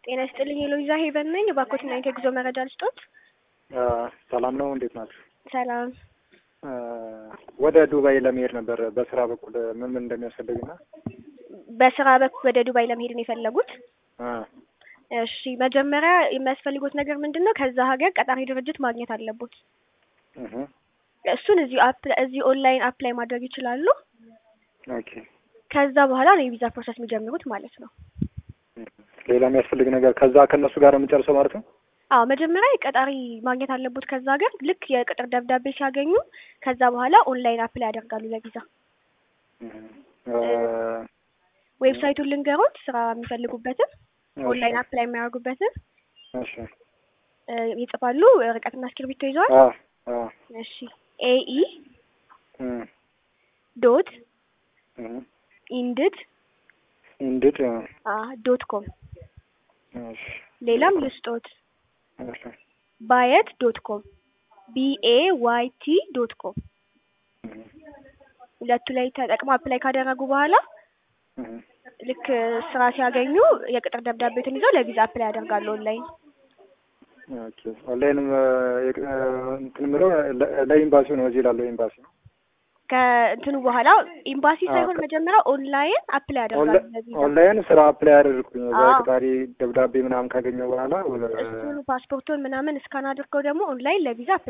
ጤና ይስጥልኝ ሎይዛ ሄቨን ነኝ። ባኮትና የጉዞ መረጃ ልስጦት። ሰላም ነው፣ እንዴት ናችሁ? ሰላም። ወደ ዱባይ ለመሄድ ነበር በስራ በኩል ምን እንደሚያስፈልግና። በስራ በኩል ወደ ዱባይ ለመሄድ ነው የፈለጉት? እሺ፣ መጀመሪያ የሚያስፈልጉት ነገር ምንድነው? ከዛ ሀገር ቀጣሪ ድርጅት ማግኘት አለቦት። እሱን እዚህ ኦንላይን አፕላይ ማድረግ ይችላሉ። ኦኬ። ከዛ በኋላ ነው የቪዛ ፕሮሰስ የሚጀምሩት ማለት ነው። ሌላ የሚያስፈልግ ነገር ከዛ ከነሱ ጋር የምንጨርሰው ማለት ነው? አዎ፣ መጀመሪያ ቀጣሪ ማግኘት አለቦት ከዛ ሀገር። ልክ የቅጥር ደብዳቤ ሲያገኙ ከዛ በኋላ ኦንላይን አፕላይ ያደርጋሉ ለቪዛ። ዌብሳይቱን ልንገሮት፣ ስራ የሚፈልጉበትን ኦንላይን አፕላይ የሚያደርጉበትን። እሺ። ይጽፋሉ፣ ወረቀትና እስክሪብቶ ይዘዋል? እሺ። ኤኢ ዶት ኢንድድ ዶት ኮም። እሺ። ሌላም ልስጦት፣ ባየት ዶት ኮም BAYT ዶት ኮም። ሁለቱ ላይ ተጠቅመው አፕላይ ካደረጉ በኋላ ልክ ስራ ሲያገኙ የቅጥር ደብዳቤውን ይዘው ለቪዛ አፕላይ ያደርጋሉ ኦንላይን። ኦኬ። ኦንላይን እንትን ምለው ለኤምባሲው ነው፣ እዚህ ላለው ኤምባሲ ነው። ከእንትኑ በኋላ ኤምባሲ ሳይሆን መጀመሪያ ኦንላይን አፕላይ ያደርጋሉ ለቪዛ። ኦንላይን ስራ አፕላይ ያደርኩኝ በቀጣሪ ደብዳቤ ምናምን ካገኘው በኋላ እሱን ፓስፖርቱን ምናምን እስካን አድርገው ደግሞ ኦንላይን ለቪዛ